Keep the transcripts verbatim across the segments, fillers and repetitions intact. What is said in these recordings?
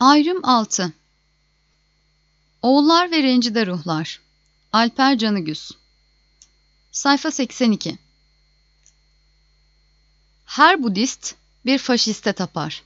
Ayrım altı. Oğullar ve Rencide Ruhlar. Alper Canıgüz. Sayfa seksen iki. Her Budist bir faşiste tapar.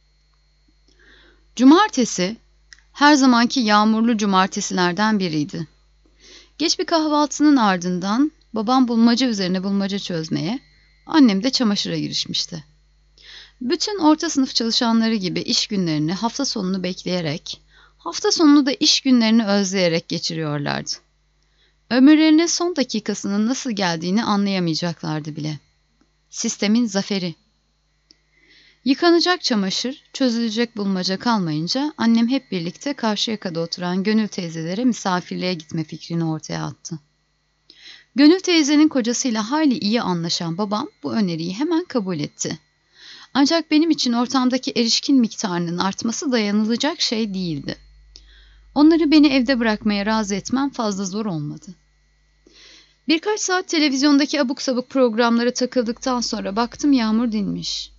Cumartesi, her zamanki yağmurlu cumartesilerden biriydi. Geç bir kahvaltının ardından babam bulmaca üzerine bulmaca çözmeye, annem de çamaşıra girişmişti. Bütün orta sınıf çalışanları gibi iş günlerini hafta sonunu bekleyerek, hafta sonunu da iş günlerini özleyerek geçiriyorlardı. Ömürlerinin son dakikasının nasıl geldiğini anlayamayacaklardı bile. Sistemin zaferi. Yıkanacak çamaşır, çözülecek bulmaca kalmayınca annem hep birlikte Karşıyaka'da oturan Gönül teyzelere misafirliğe gitme fikrini ortaya attı. Gönül teyzenin kocasıyla hayli iyi anlaşan babam bu öneriyi hemen kabul etti. Ancak benim için ortamdaki erişkin miktarının artması dayanılacak şey değildi. Onları beni evde bırakmaya razı etmem fazla zor olmadı. Birkaç saat televizyondaki abuk sabuk programlara takıldıktan sonra baktım yağmur dinmiş.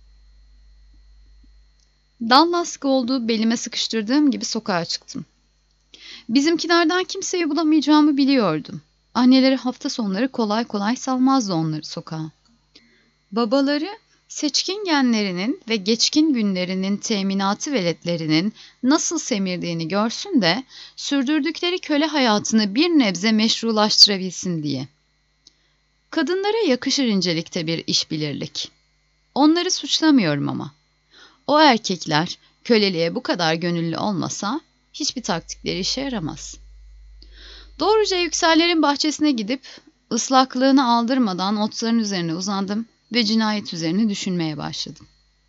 Dallas Gold'u belime sıkıştırdığım gibi sokağa çıktım. Bizimkilerden kimseyi bulamayacağımı biliyordum. Anneleri hafta sonları kolay kolay salmazdı onları sokağa. Babaları seçkin genlerinin ve geçkin günlerinin teminatı veletlerinin nasıl semirdiğini görsün de sürdürdükleri köle hayatını bir nebze meşrulaştırabilsin diye. Kadınlara yakışır incelikte bir işbilirlik. Onları suçlamıyorum ama. O erkekler köleliğe bu kadar gönüllü olmasa hiçbir taktikleri işe yaramaz. Doğruca yüksellerin bahçesine gidip ıslaklığını aldırmadan otların üzerine uzandım ve cinayet üzerine düşünmeye başladım.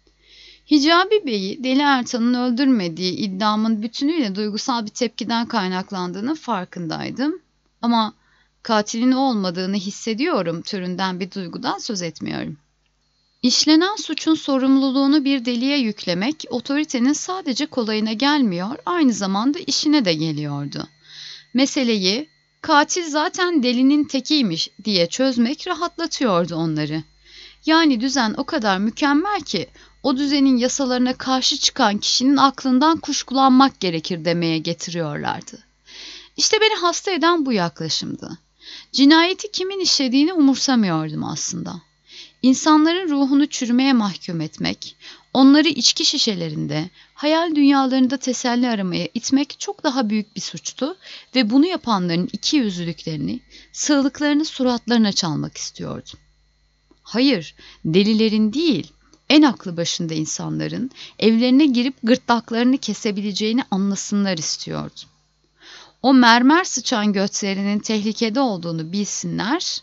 Hicabi Bey'i Deli Ertan'ın öldürmediği iddiamın bütünüyle duygusal bir tepkiden kaynaklandığının farkındaydım. Ama katilin o olmadığını hissediyorum türünden bir duygudan söz etmiyorum. İşlenen suçun sorumluluğunu bir deliye yüklemek otoritenin sadece kolayına gelmiyor, aynı zamanda işine de geliyordu. Meseleyi katil zaten delinin tekiymiş diye çözmek rahatlatıyordu onları. Yani düzen o kadar mükemmel ki o düzenin yasalarına karşı çıkan kişinin aklından kuşkulanmak gerekir demeye getiriyorlardı. İşte beni hasta eden bu yaklaşımdı. Cinayeti kimin işlediğini umursamıyordum aslında. İnsanların ruhunu çürümeye mahkum etmek, onları içki şişelerinde, hayal dünyalarında teselli aramaya itmek çok daha büyük bir suçtu ve bunu yapanların ikiyüzlülüklerini, sığlıklarını suratlarına çalmak istiyordum. Hayır, delilerin değil, en aklı başında insanların evlerine girip gırtlaklarını kesebileceğini anlasınlar istiyordum. O mermer sıçan götlerinin tehlikede olduğunu bilsinler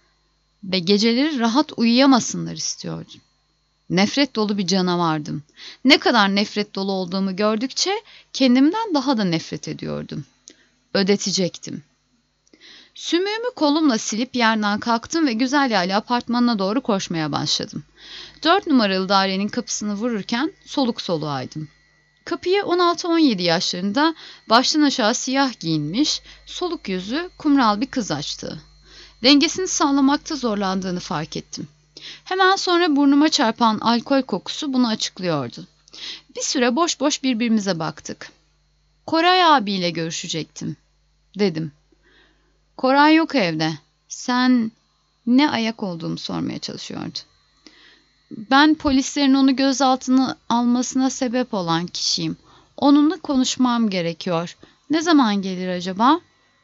ve geceleri rahat uyuyamasınlar istiyordum. Nefret dolu bir canavardım. Ne kadar nefret dolu olduğumu gördükçe kendimden daha da nefret ediyordum. Ödetecektim. Sümüğümü kolumla silip yerden kalktım ve güzel yaylı apartmanına doğru koşmaya başladım. Dört numaralı dairenin kapısını vururken soluk soluğaydım. Kapıyı on altı on yedi yaşlarında baştan aşağı siyah giyinmiş, soluk yüzlü, kumral bir kız açtı. Dengesini sağlamakta zorlandığını fark ettim. Hemen sonra burnuma çarpan alkol kokusu bunu açıklıyordu. Bir süre boş boş birbirimize baktık. Koray abiyle görüşecektim, dedim. Koray yok evde. Sen ne ayak olduğumu sormaya çalışıyordu. Ben polislerin onu gözaltına almasına sebep olan kişiyim. Onunla konuşmam gerekiyor. Ne zaman gelir acaba?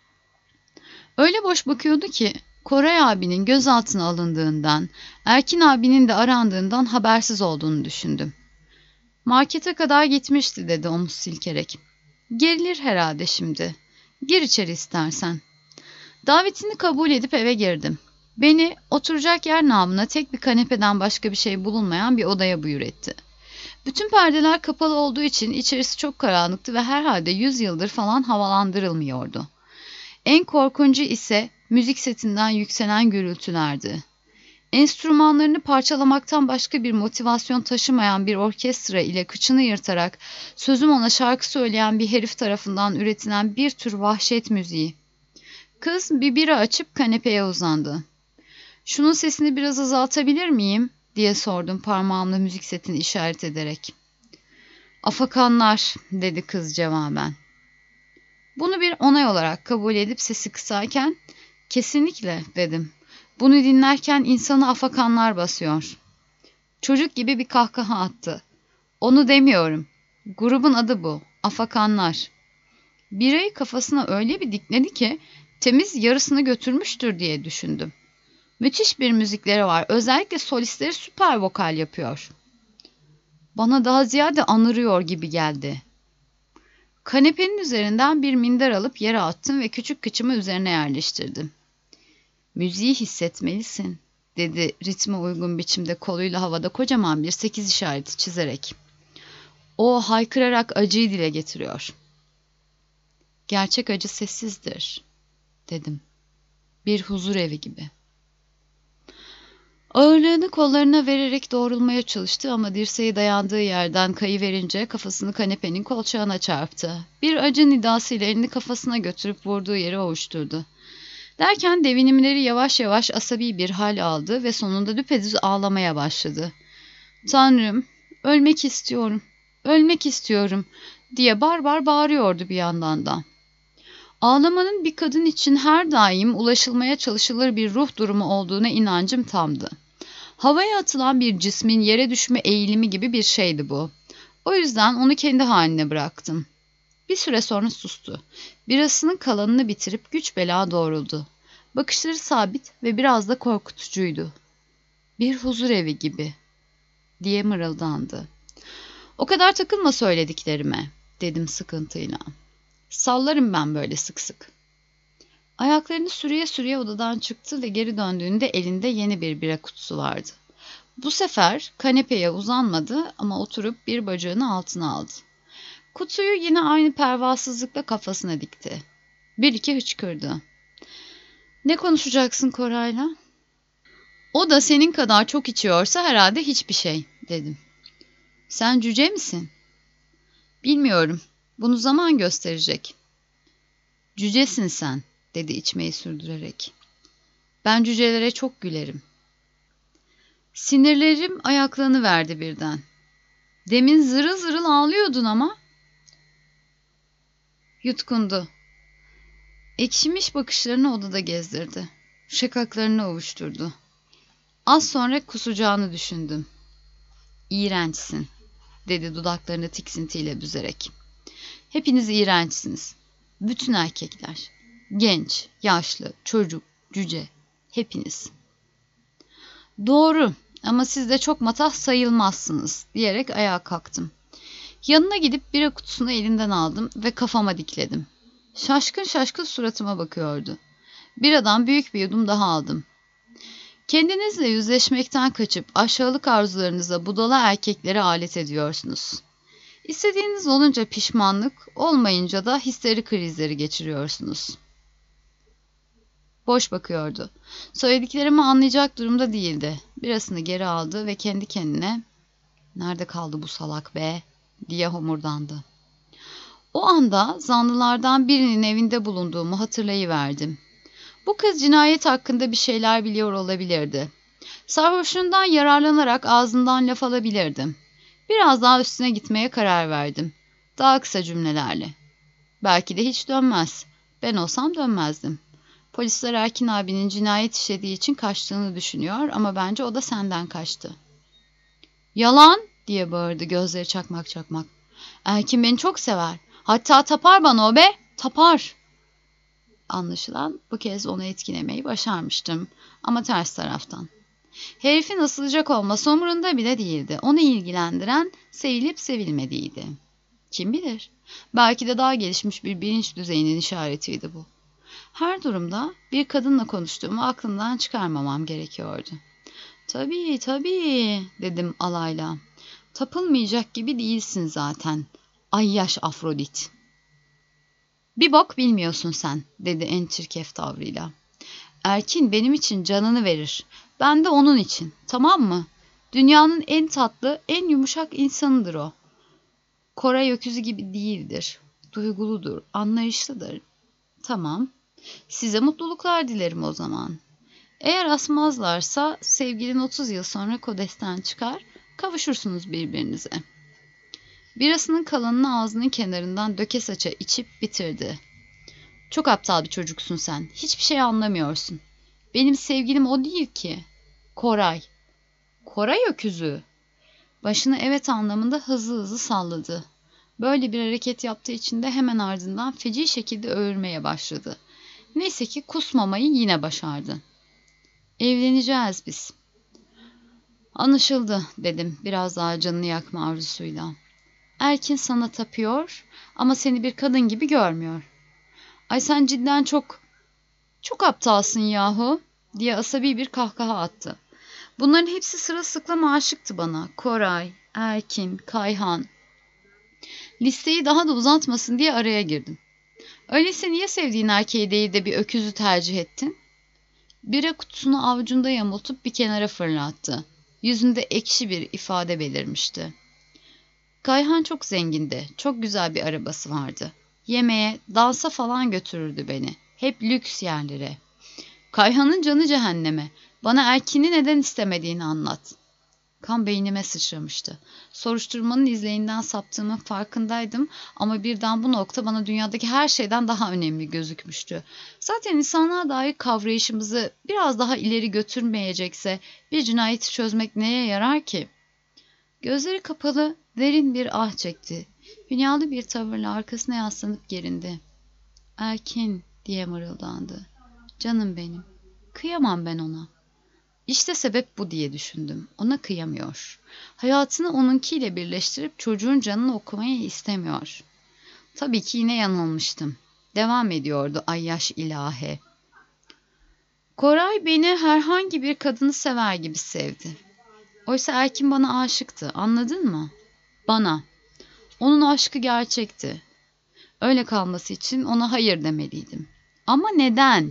Öyle boş bakıyordu ki Koray abinin gözaltına alındığından, Erkin abinin de arandığından habersiz olduğunu düşündüm. Markete kadar gitmişti dedi omuz silkerek. Gerilir herhalde şimdi. Gir içeri istersen. Davetini kabul edip eve girdim. Beni oturacak yer namına tek bir kanepeden başka bir şey bulunmayan bir odaya buyur etti. Bütün perdeler kapalı olduğu için içerisi çok karanlıktı ve herhalde yüz yıldır falan havalandırılmıyordu. En korkuncu ise müzik setinden yükselen gürültülerdi. Enstrümanlarını parçalamaktan başka bir motivasyon taşımayan bir orkestra ile kıçını yırtarak sözüm ona şarkı söyleyen bir herif tarafından üretilen bir tür vahşet müziği. Kız bir bira açıp kanepeye uzandı. "Şunun sesini biraz azaltabilir miyim?" diye sordum parmağımla müzik setini işaret ederek. Afakanlar, dedi kız cevaben. Bunu bir onay olarak kabul edip sesi kısarken, kesinlikle dedim. Bunu dinlerken insanı afakanlar basıyor. Çocuk gibi bir kahkaha attı. Onu demiyorum. Grubun adı bu. Afakanlar. Birayı kafasına öyle bir dikledi ki temiz yarısını götürmüştür diye düşündüm. Müthiş bir müzikleri var. Özellikle solistleri süper vokal yapıyor. Bana daha ziyade anırıyor gibi geldi. Kanepenin üzerinden bir minder alıp yere attım ve küçük kıçımı üzerine yerleştirdim. Müziği hissetmelisin, dedi ritme uygun biçimde koluyla havada kocaman bir sekiz işareti çizerek. O haykırarak acıyı dile getiriyor. Gerçek acı sessizdir, dedim. Bir huzur evi gibi. Ağırlığını kollarına vererek doğrulmaya çalıştı ama dirseği dayandığı yerden kayıverince kafasını kanepenin kolçağına çarptı. Bir acı nidasıyla elini kafasına götürüp vurduğu yeri ovuşturdu. Derken devinimleri yavaş yavaş asabi bir hal aldı ve sonunda düpedüz ağlamaya başladı. "Tanrım, ölmek istiyorum, ölmek istiyorum," diye barbar bağırıyordu bir yandan da. Ağlamanın bir kadın için her daim ulaşılmaya çalışılır bir ruh durumu olduğuna inancım tamdı. Havaya atılan bir cismin yere düşme eğilimi gibi bir şeydi bu. O yüzden onu kendi haline bıraktım. Bir süre sonra sustu. Birasının kalanını bitirip güç bela doğruldu. Bakışları sabit ve biraz da korkutucuydu. "Bir huzur evi gibi," diye mırıldandı. "O kadar takılma söylediklerime," dedim sıkıntıyla. "Sallarım ben böyle sık sık." Ayaklarını sürüye sürüye odadan çıktı ve geri döndüğünde elinde yeni bir bira kutusu vardı. Bu sefer kanepeye uzanmadı ama oturup bir bacağını altına aldı. Kutuyu yine aynı pervasızlıkla kafasına dikti. Bir iki hıçkırdı. "Ne konuşacaksın Koray'la?" "O da senin kadar çok içiyorsa herhalde hiçbir şey," dedim. "Sen cüce misin?" "Bilmiyorum. Bunu zaman gösterecek." "Cücesin sen," dedi içmeyi sürdürerek. "Ben cücelere çok gülerim." Sinirlerim ayaklanıverdi birden. "Demin zırıl zırıl ağlıyordun ama." Yutkundu. Ekşimiş bakışlarını odada gezdirdi. Şakaklarını ovuşturdu. Az sonra kusacağını düşündüm. "İğrençsin," dedi dudaklarını tiksintiyle büzerek. "Hepiniz iğrençsiniz. Bütün erkekler. Genç, yaşlı, çocuk, cüce. Hepiniz." "Doğru ama siz de çok matah sayılmazsınız," diyerek ayağa kalktım. Yanına gidip bira kutusunu elinden aldım ve kafama dikledim. Şaşkın şaşkın suratıma bakıyordu. Biradan büyük bir yudum daha aldım. "Kendinizle yüzleşmekten kaçıp aşağılık arzularınıza budala erkekleri alet ediyorsunuz. İstediğiniz olunca pişmanlık, olmayınca da histeri krizleri geçiriyorsunuz." Boş bakıyordu. Söylediklerimi anlayacak durumda değildi. Birasını geri aldı ve kendi kendine "Nerede kaldı bu salak be?" diye homurdandı. O anda zanlılardan birinin evinde bulunduğumu hatırlayıverdim. Bu kız cinayet hakkında bir şeyler biliyor olabilirdi. Sarhoşluğundan yararlanarak ağzından laf alabilirdim. Biraz daha üstüne gitmeye karar verdim. Daha kısa cümlelerle. "Belki de hiç dönmez. Ben olsam dönmezdim. Polisler Erkin abinin cinayet işlediği için kaçtığını düşünüyor ama bence o da senden kaçtı." "Yalan!" diye bağırdı gözleri çakmak çakmak. "Erkin beni çok sever. Hatta tapar bana o be, tapar." Anlaşılan bu kez onu etkilemeyi başarmıştım ama ters taraftan. Herifin asılacak olması umurunda bile değildi. Onu ilgilendiren sevilip sevilmediğiydi. Kim bilir? Belki de daha gelişmiş bir bilinç düzeyinin işaretiydi bu. Her durumda bir kadınla konuştuğumu aklımdan çıkarmamam gerekiyordu. "Tabii tabii," dedim alayla. "Tapılmayacak gibi değilsin zaten. Ayyaş Afrodit." "Bir bok bilmiyorsun sen," dedi en çirkef tavrıyla. "Erkin benim için canını verir. Ben de onun için. Tamam mı? Dünyanın en tatlı, en yumuşak insanıdır o. Koray öküzü gibi değildir. Duyguludur, anlayışlıdır. Tamam. Size mutluluklar dilerim o zaman. Eğer asmazlarsa sevgilin otuz yıl sonra Kodes'ten çıkar, kavuşursunuz birbirinize." Birasının kalanını ağzının kenarından döke saça içip bitirdi. Çok aptal bir çocuksun sen. Hiçbir şey anlamıyorsun. Benim sevgilim o değil ki. Koray. Koray öküzü. Başını evet anlamında hızlı hızlı salladı. Böyle bir hareket yaptığı için de hemen ardından feci şekilde öğürmeye başladı. Neyse ki kusmamayı yine başardı. Evleneceğiz biz. Anlaşıldı dedim biraz daha canını yakma arzusuyla. Erkin sana tapıyor ama seni bir kadın gibi görmüyor. Ay sen cidden çok, çok aptalsın yahu diye asabi bir kahkaha attı. Bunların hepsi sırılsıklam aşıktı bana. Koray, Erkin, Kayhan. Listeyi daha da uzatmasın diye araya girdim. Öyleyse niye sevdiğin erkeği değil de bir öküzü tercih ettin? Bira kutusunu avucunda yamultup bir kenara fırlattı. Yüzünde ekşi bir ifade belirmişti. Kayhan çok zengindi. Çok güzel bir arabası vardı. Yemeğe, dansa falan götürürdü beni. Hep lüks yerlere. Kayhan'ın canı cehenneme. Bana Erkin'i neden istemediğini anlat. Kan beynime sıçramıştı. Soruşturmanın izleyinden saptığımın farkındaydım ama birden bu nokta bana dünyadaki her şeyden daha önemli gözükmüştü. Zaten insanlığa dair kavrayışımızı biraz daha ileri götürmeyecekse bir cinayeti çözmek neye yarar ki? Gözleri kapalı, derin bir ah çekti. Dünyalı bir tavırla arkasına yaslanıp gerindi. Erkin diye mırıldandı. Canım benim, kıyamam ben ona. İşte sebep bu diye düşündüm. Ona kıyamıyor. Hayatını onunkiyle birleştirip çocuğun canını okumayı istemiyor. Tabii ki yine yanılmıştım. Devam ediyordu ayyaş ilahe. Koray beni herhangi bir kadını sever gibi sevdi. Oysa Erkin bana aşıktı, anladın mı? Bana. Onun aşkı gerçekti. Öyle kalması için ona hayır demeliydim. Ama neden?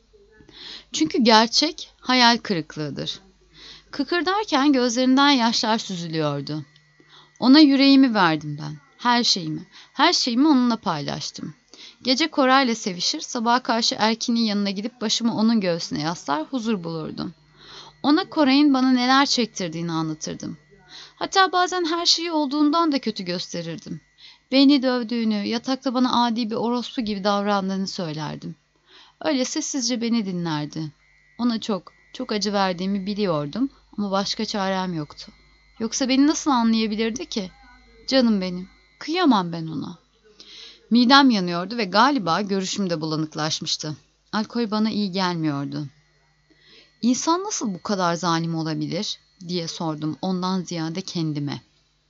Çünkü gerçek hayal kırıklığıdır. Kıkırdarken gözlerinden yaşlar süzülüyordu. Ona yüreğimi verdim ben. Her şeyimi. Her şeyimi onunla paylaştım. Gece Koray'la sevişir, sabaha karşı Erkin'in yanına gidip başımı onun göğsüne yaslar, huzur bulurdum. Ona Koray'ın bana neler çektirdiğini anlatırdım. Hatta bazen her şeyi olduğundan da kötü gösterirdim. Beni dövdüğünü, yatakta bana adi bir orospu gibi davrandığını söylerdim. Öyle sessizce beni dinlerdi. Ona çok, çok acı verdiğimi biliyordum ama başka çarem yoktu. Yoksa beni nasıl anlayabilirdi ki? Canım benim, kıyamam ben ona. Midem yanıyordu ve galiba görüşüm de bulanıklaşmıştı. Alkol bana iyi gelmiyordu. İnsan nasıl bu kadar zalim olabilir diye sordum ondan ziyade kendime.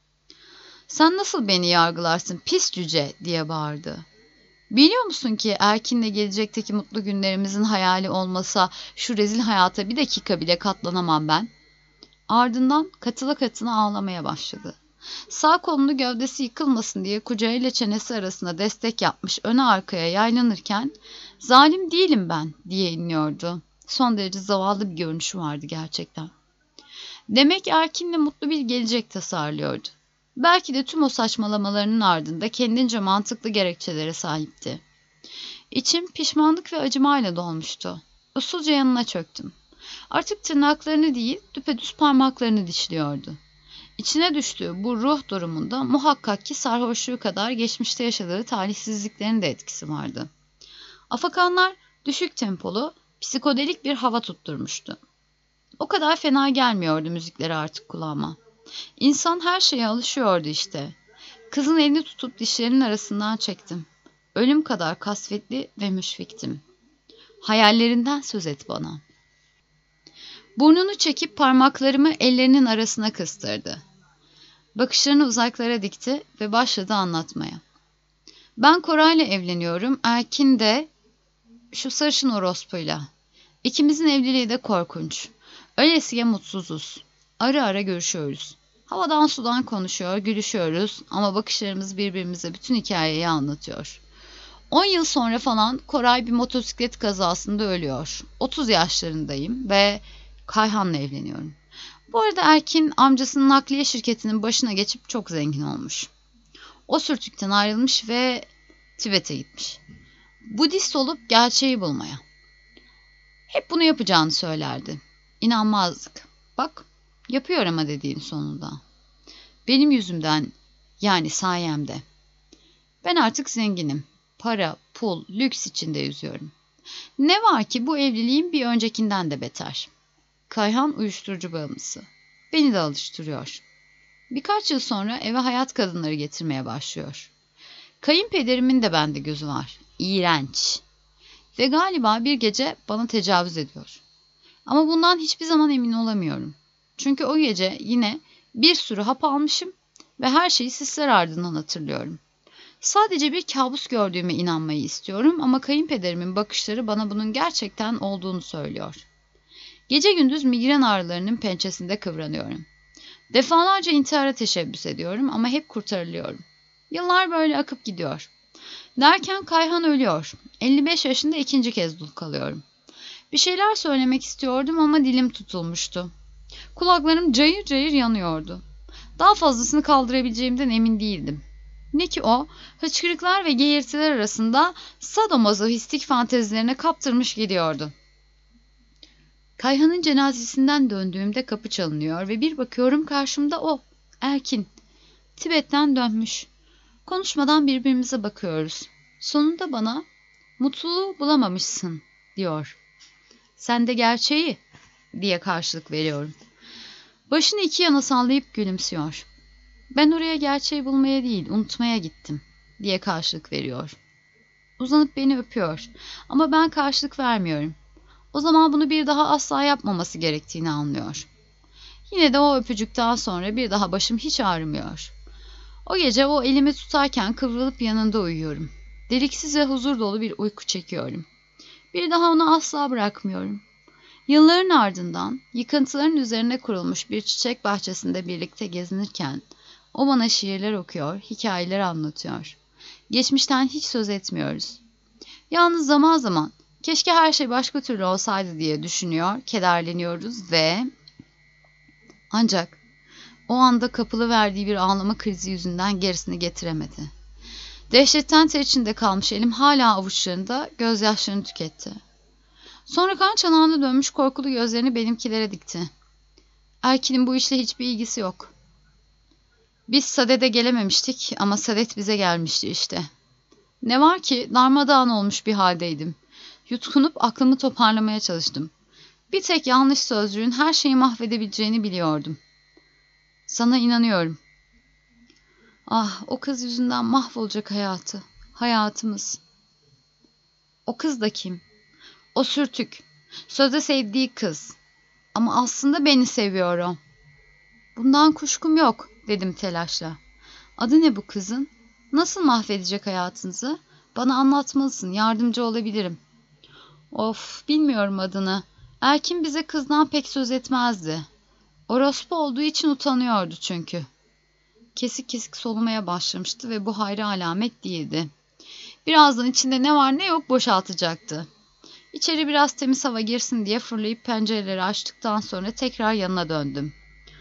Sen nasıl beni yargılarsın pis cüce diye bağırdı. Biliyor musun ki Erkin'le gelecekteki mutlu günlerimizin hayali olmasa şu rezil hayata bir dakika bile katlanamam ben. Ardından katıla katına ağlamaya başladı. Sağ kolunu gövdesi yıkılmasın diye kucağıyla çenesi arasında destek yapmış öne arkaya yaylanırken zalim değilim ben diye inliyordu. Son derece zavallı bir görünüşü vardı gerçekten. Demek Erkin'le mutlu bir gelecek tasarlıyordu. Belki de tüm o saçmalamalarının ardında kendince mantıklı gerekçelere sahipti. İçim pişmanlık ve acımayla dolmuştu. Usulca yanına çöktüm. Artık tırnaklarını değil, düpedüz parmaklarını dişliyordu. İçine düştüğü bu ruh durumunda muhakkak ki sarhoşluğu kadar geçmişte yaşadığı talihsizliklerin de etkisi vardı. Afakanlar düşük tempolu, psikodelik bir hava tutturmuştu. O kadar fena gelmiyordu müzikleri artık kulağıma. İnsan her şeye alışıyordu işte. Kızın elini tutup dişlerinin arasından çektim. Ölüm kadar kasvetli ve müşfiktim. Hayallerinden söz et bana. Burnunu çekip parmaklarımı ellerinin arasına kıstırdı. Bakışlarını uzaklara dikti ve başladı anlatmaya. Ben Koray'la evleniyorum, Erkin de şu sarışın orospuyla. İkimizin evliliği de korkunç. Öylesiye mutsuzuz. Ara ara görüşüyoruz. Havadan sudan konuşuyor, gülüşüyoruz ama bakışlarımız birbirimize bütün hikayeyi anlatıyor. On yıl sonra falan Koray bir motosiklet kazasında ölüyor. otuz yaşlarındayım ve Kayhan'la evleniyorum. Bu arada Erkin amcasının nakliye şirketinin başına geçip çok zengin olmuş. O sürtükten ayrılmış ve Tibet'e gitmiş. Budist olup gerçeği bulmaya. Hep bunu yapacağını söylerdi. İnanmazdık. Bak, yapıyor ama dediğin sonunda. Benim yüzümden Yani sayemde. Ben artık zenginim. Para, pul, lüks içinde yüzüyorum. Ne var ki bu evliliğim bir öncekinden de beter. Kayhan uyuşturucu bağımlısı. Beni de alıştırıyor. Birkaç yıl sonra eve hayat kadınları getirmeye başlıyor. Kayınpederimin de bende gözü var. İğrenç. Ve galiba bir gece bana tecavüz ediyor. Ama bundan hiçbir zaman emin olamıyorum. Çünkü o gece yine bir sürü hap almışım ve her şeyi sisler ardından hatırlıyorum. Sadece bir kabus gördüğüme inanmayı istiyorum ama kayınpederimin bakışları bana bunun gerçekten olduğunu söylüyor. Gece gündüz migren ağrılarının pençesinde kıvranıyorum. Defalarca intihara teşebbüs ediyorum ama hep kurtarılıyorum. Yıllar böyle akıp gidiyor. Derken Kayhan ölüyor. elli beş yaşında ikinci kez dul kalıyorum. Bir şeyler söylemek istiyordum ama dilim tutulmuştu. Kulaklarım cayır cayır yanıyordu. Daha fazlasını kaldırabileceğimden emin değildim. Ne ki o, hıçkırıklar ve geğirtiler arasında sadomazohistik fantezilerine kaptırmış gidiyordu. Kayhan'ın cenazesinden döndüğümde kapı çalınıyor ve bir bakıyorum karşımda o, Erkin. Tibet'ten dönmüş. Konuşmadan birbirimize bakıyoruz. Sonunda bana, mutluluğu bulamamışsın, diyor. Sen de gerçeği, diye karşılık veriyorum. Başını iki yana sallayıp gülümsüyor. Ben oraya gerçeği bulmaya değil, unutmaya gittim, diye karşılık veriyor. Uzanıp beni öpüyor ama ben karşılık vermiyorum. O zaman bunu bir daha asla yapmaması gerektiğini anlıyor. Yine de o öpücükten sonra bir daha başım hiç ağrımıyor. O gece o elimi tutarken kıvrılıp yanında uyuyorum. Deliksiz ve huzur dolu bir uyku çekiyorum. Bir daha onu asla bırakmıyorum. Yılların ardından yıkıntıların üzerine kurulmuş bir çiçek bahçesinde birlikte gezinirken o bana şiirler okuyor, hikayeler anlatıyor. Geçmişten hiç söz etmiyoruz. Yalnız zaman zaman keşke her şey başka türlü olsaydı diye düşünüyor, kederleniyoruz ve ancak o anda kapılı verdiği bir ağlama krizi yüzünden gerisini getiremedi. Dehşetten ter içinde kalmış elim hala avuçlarında gözyaşlarını tüketti. Sonra kan çanağına dönmüş korkulu gözlerini benimkilere dikti. Erkin'in bu işle hiçbir ilgisi yok. Biz Sadet'e gelememiştik ama Sadet bize gelmişti işte. Ne var ki darmadağın olmuş bir haldeydim. Yutkunup aklımı toparlamaya çalıştım. Bir tek yanlış sözcüğün her şeyi mahvedebileceğini biliyordum. Sana inanıyorum. Ah, o kız yüzünden mahvolacak hayatı. Hayatımız. O kız da kim? O sürtük. Sözde sevdiği kız. Ama aslında beni seviyor o. Bundan kuşkum yok, dedim telaşla. Adı ne bu kızın? Nasıl mahvedecek hayatınızı? Bana anlatmalısın, yardımcı olabilirim. Of, bilmiyorum adını. Erkin bize kızdan pek söz etmezdi. Orospu olduğu için utanıyordu çünkü. Kesik kesik solumaya başlamıştı ve bu hayra alamet değildi. Birazdan içinde ne var ne yok boşaltacaktı. İçeri biraz temiz hava girsin diye fırlayıp pencereleri açtıktan sonra tekrar yanına döndüm.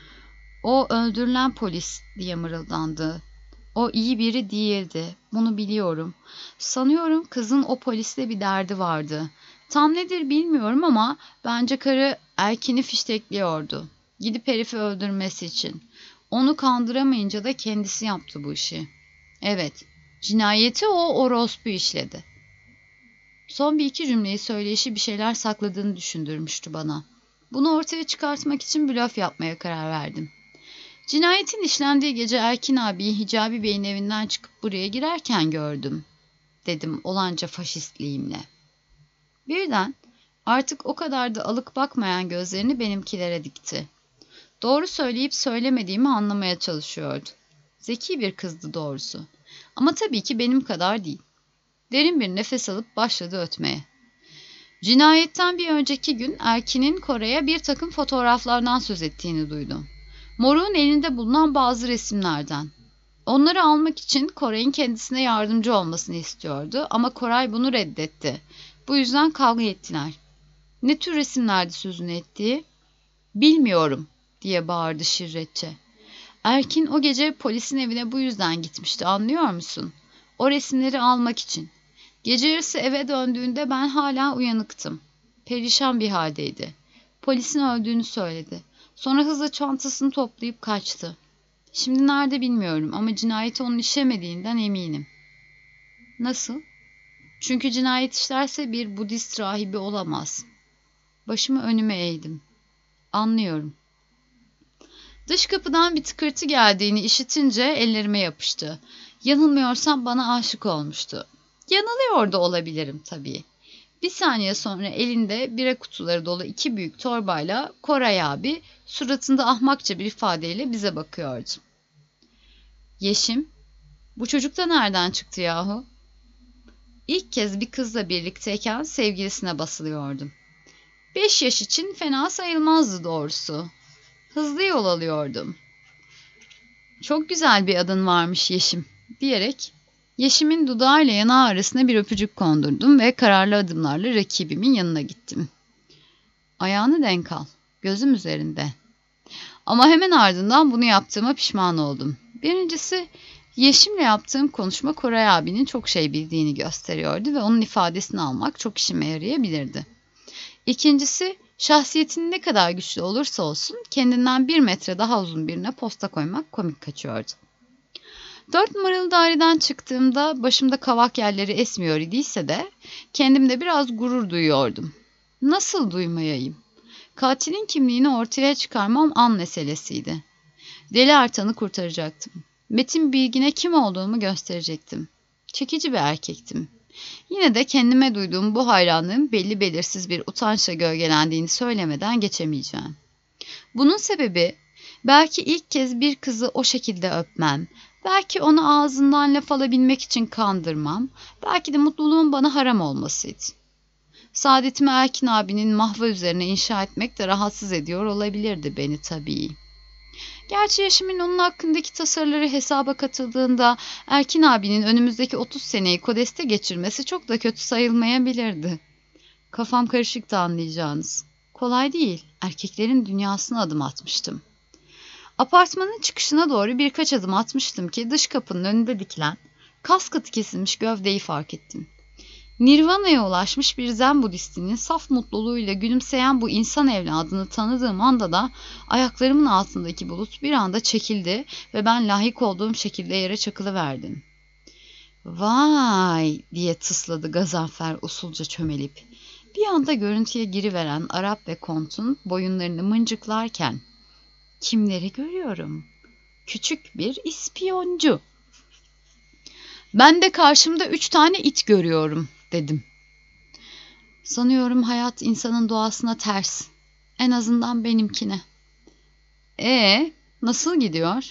O öldürülen polis, diye mırıldandı. O iyi biri değildi. Bunu biliyorum. Sanıyorum kızın o polisle bir derdi vardı. Tam nedir bilmiyorum ama bence karı Erkin'i fiştekliyordu. Gidip herifi öldürmesi için. Onu kandıramayınca da kendisi yaptı bu işi. Evet, cinayeti o orospu işledi. Son bir iki cümleyi söyleyişi bir şeyler sakladığını düşündürmüştü bana. Bunu ortaya çıkartmak için blöf yapmaya karar verdim. Cinayetin işlendiği gece Erkin abiyi Hicabi Bey'in evinden çıkıp buraya girerken gördüm, dedim olanca faşistliğimle. Birden artık o kadar da alık bakmayan gözlerini benimkilere dikti. Doğru söyleyip söylemediğimi anlamaya çalışıyordu. Zeki bir kızdı doğrusu. Ama tabii ki benim kadar değil. Derin bir nefes alıp başladı ötmeye. Cinayetten bir önceki gün Erkin'in Kore'ye bir takım fotoğraflardan söz ettiğini duydum. Moruk'un elinde bulunan bazı resimlerden. Onları almak için Koray'ın kendisine yardımcı olmasını istiyordu ama Koray bunu reddetti. Bu yüzden kavga ettiler. Ne tür resimlerdi sözünü ettiği? Bilmiyorum, diye bağırdı şirretçe. Erkin o gece polisin evine bu yüzden gitmişti, anlıyor musun? O resimleri almak için. Gece yarısı eve döndüğünde ben hala uyanıktım. Perişan bir haldeydi. Polisin öldüğünü söyledi. Sonra hızla çantasını toplayıp kaçtı. Şimdi nerede bilmiyorum ama cinayeti onun işlemediğinden eminim. Nasıl? Çünkü cinayet işlerse bir Budist rahibi olamaz. Başımı önüme eğdim. Anlıyorum. Dış kapıdan bir tıkırtı geldiğini işitince ellerime yapıştı. Yanılmıyorsam bana aşık olmuştu. Yanılıyor da olabilirim tabii. Bir saniye sonra elinde bira kutuları dolu iki büyük torbayla Koray abi suratında ahmakça bir ifadeyle bize bakıyordu. Yeşim, bu çocuk da nereden çıktı yahu? İlk kez bir kızla birlikteyken sevgilisine basılıyordum. Beş yaş için fena sayılmazdı doğrusu. Hızlı yol alıyordum. Çok güzel bir adın varmış Yeşim diyerek Yeşim'in dudağıyla yanağı arasına bir öpücük kondurdum ve kararlı adımlarla rakibimin yanına gittim. Ayağını denk al, gözüm üzerinde. Ama hemen ardından bunu yaptığıma pişman oldum. Birincisi, Yeşim'le yaptığım konuşma Koray abinin çok şey bildiğini gösteriyordu ve onun ifadesini almak çok işime yarayabilirdi. İkincisi, şahsiyetinin ne kadar güçlü olursa olsun kendinden bir metre daha uzun birine posta koymak komik kaçıyordu. Dört numaralı daireden çıktığımda başımda kavak yerleri esmiyor idiyse de kendimde biraz gurur duyuyordum. Nasıl duymayayım? Katilin kimliğini ortaya çıkarmam an meselesiydi. Deli Artan'ı kurtaracaktım. Metin Bilgin'e kim olduğumu gösterecektim. Çekici bir erkektim. Yine de kendime duyduğum bu hayranlığın belli belirsiz bir utançla gölgelendiğini söylemeden geçemeyeceğim. Bunun sebebi belki ilk kez bir kızı o şekilde öpmem, belki onu ağzından laf alabilmek için kandırmam, belki de mutluluğun bana haram olmasıydı. Saadetimi Erkin abinin mahva üzerine inşa etmek de rahatsız ediyor olabilirdi beni tabii. Gerçi Yeşim'in onun hakkındaki tasarıları hesaba katıldığında Erkin abinin önümüzdeki otuz seneyi Kodes'te geçirmesi çok da kötü sayılmayabilirdi. Kafam karışıktı anlayacağınız. Kolay değil, erkeklerin dünyasına adım atmıştım. Apartmanın çıkışına doğru birkaç adım atmıştım ki dış kapının önünde dikilen, kas katı kesilmiş gövdeyi fark ettim. Nirvana'ya ulaşmış bir Zen Budistinin saf mutluluğuyla gülümseyen bu insan evladını tanıdığım anda da ayaklarımın altındaki bulut bir anda çekildi ve ben layık olduğum şekilde yere çakılıverdim. "Vay!" diye tısladı Gazanfer usulca çömelip. Bir anda görüntüye giriveren Arap ve Kont'un boyunlarını mıncıklarken "Kimleri görüyorum? Küçük bir ispiyoncu." "Ben de karşımda üç tane it görüyorum." dedim. Sanıyorum hayat insanın doğasına ters. En azından benimkine. Ee, nasıl gidiyor?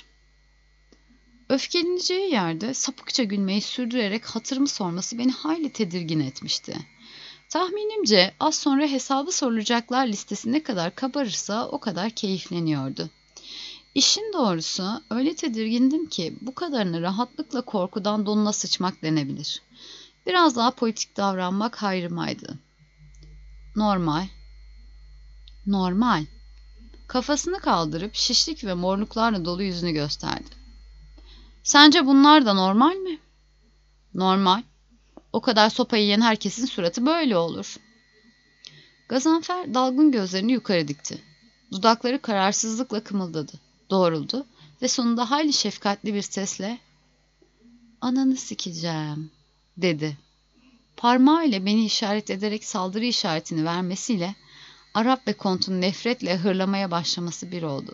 Öfkeleneceği yerde sapıkça gülmeyi sürdürerek hatırımı sorması beni hayli tedirgin etmişti. Tahminimce az sonra hesabı sorulacaklar listesi ne kadar kabarırsa o kadar keyifleniyordu. İşin doğrusu öyle tedirgindim ki bu kadarını rahatlıkla korkudan donuna sıçmak denebilir. Biraz daha politik davranmak hayrımaydı. Normal. Normal. Kafasını kaldırıp şişlik ve morluklarla dolu yüzünü gösterdi. Sence bunlar da normal mi? Normal. O kadar sopa yiyen herkesin suratı böyle olur. Gazanfer dalgın gözlerini yukarı dikti. Dudakları kararsızlıkla kımıldadı. Doğruldu ve sonunda hayli şefkatli bir sesle "Ananı sikeceğim," dedi. Parmağıyla beni işaret ederek saldırı işaretini vermesiyle Arap ve Kont'un nefretle hırlamaya başlaması bir oldu.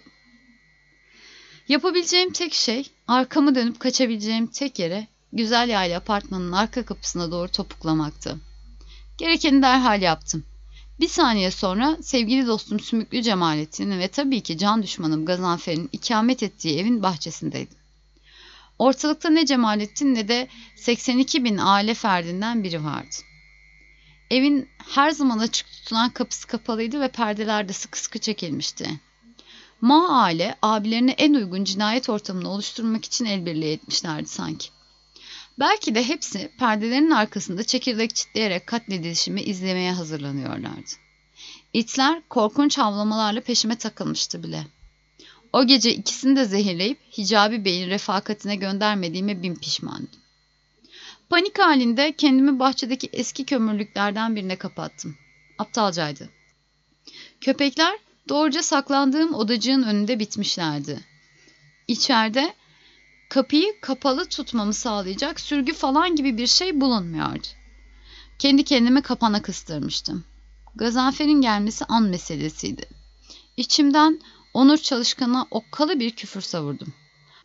Yapabileceğim tek şey arkamı dönüp kaçabileceğim tek yere güzel yaylı apartmanın arka kapısına doğru topuklamaktı. Gerekeni derhal yaptım. Bir saniye sonra sevgili dostum Sümüklü Cemalettin ve tabii ki can düşmanım Gazanfer'in ikamet ettiği evin bahçesindeydim. Ortalıkta ne Cemalettin ne de seksen iki bin aile ferdinden biri vardı. Evin her zaman açık tutulan kapısı kapalıydı ve perdeler de sıkı sıkı çekilmişti. Ma aile abilerine en uygun cinayet ortamını oluşturmak için el birliği etmişlerdi sanki. Belki de hepsi perdelerin arkasında çekirdek çitleyerek katledilişimi izlemeye hazırlanıyorlardı. İtler korkunç havlamalarla peşime takılmıştı bile. O gece ikisini de zehirleyip Hicabi Bey'in refakatine göndermediğime bin pişmandım. Panik halinde kendimi bahçedeki eski kömürlüklerden birine kapattım. Aptalcaydı. Köpekler doğruca saklandığım odacığın önünde bitmişlerdi. İçeride kapıyı kapalı tutmamı sağlayacak sürgü falan gibi bir şey bulunmuyordu. Kendi kendimi kapana kıstırmıştım. Gazanfer'in gelmesi an meselesiydi. İçimden Onur Çalışkan'a okkalı bir küfür savurdum.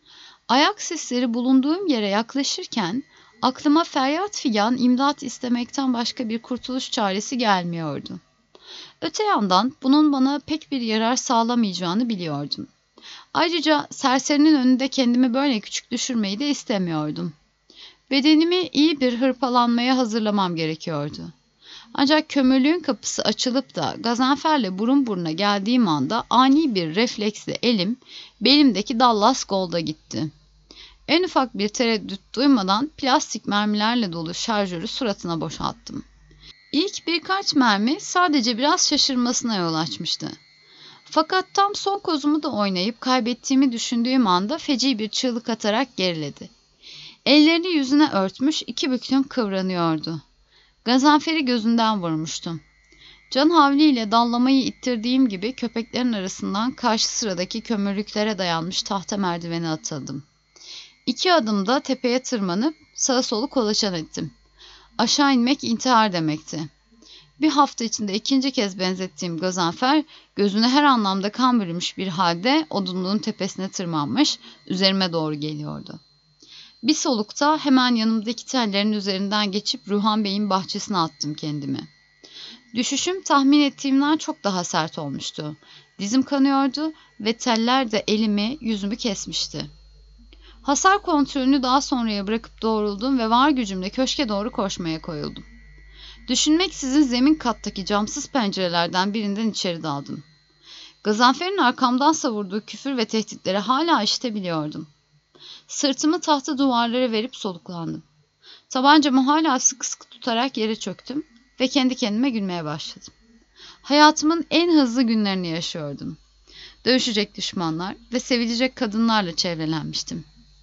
Ayak sesleri bulunduğum yere yaklaşırken aklıma feryat figan imdat istemekten başka bir kurtuluş çaresi gelmiyordu. Öte yandan bunun bana pek bir yarar sağlamayacağını biliyordum. Ayrıca serserinin önünde kendimi böyle küçük düşürmeyi de istemiyordum. Bedenimi iyi bir hırpalanmaya hazırlamam gerekiyordu. Ancak kömürlüğün kapısı açılıp da Gazanfer'le burun buruna geldiğim anda ani bir refleksle elim belimdeki Dallas Gold'a gitti. En ufak bir tereddüt duymadan plastik mermilerle dolu şarjörü suratına boşalttım. İlk birkaç mermi sadece biraz şaşırmasına yol açmıştı. Fakat tam son kozumu da oynayıp kaybettiğimi düşündüğüm anda feci bir çığlık atarak geriledi. Ellerini yüzüne örtmüş iki büklüm kıvranıyordu. Gazanfer'i gözünden vurmuştum. Can havliyle dallamayı ittirdiğim gibi köpeklerin arasından karşı sıradaki kömürlüklere dayanmış tahta merdivene atıldım. İki adımda tepeye tırmanıp sağa solu kolaçan ettim. Aşağı inmek intihar demekti. Bir hafta içinde ikinci kez benzettiğim Gazanfer, gözüne her anlamda kan bürümüş bir halde odunluğun tepesine tırmanmış, üzerime doğru geliyordu. Bir solukta hemen yanımdaki tellerin üzerinden geçip Ruhan Bey'in bahçesine attım kendimi. Düşüşüm tahmin ettiğimden çok daha sert olmuştu. Dizim kanıyordu ve teller de elimi, yüzümü kesmişti. Hasar kontrolünü daha sonraya bırakıp doğruldum ve var gücümle köşke doğru koşmaya koyuldum. Düşünmeksizin zemin kattaki camsız pencerelerden birinden içeri daldım. Gazanfer'in arkamdan savurduğu küfür ve tehditleri hala işitebiliyordum. Sırtımı tahta duvarlara verip soluklandım. Tabancamı hala sıkı sıkı tutarak yere çöktüm ve kendi kendime gülmeye başladım. Hayatımın en hızlı günlerini yaşıyordum. Dövüşecek düşmanlar ve sevilecek kadınlarla çevrelenmiştim.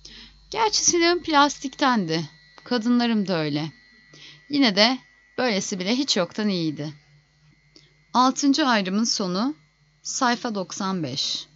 Gerçi silahım plastiktendi. Kadınlarım da öyle. Yine de böylesi bile hiç yoktan iyiydi. Altıncı ayrımın sonu, sayfa doksan beş.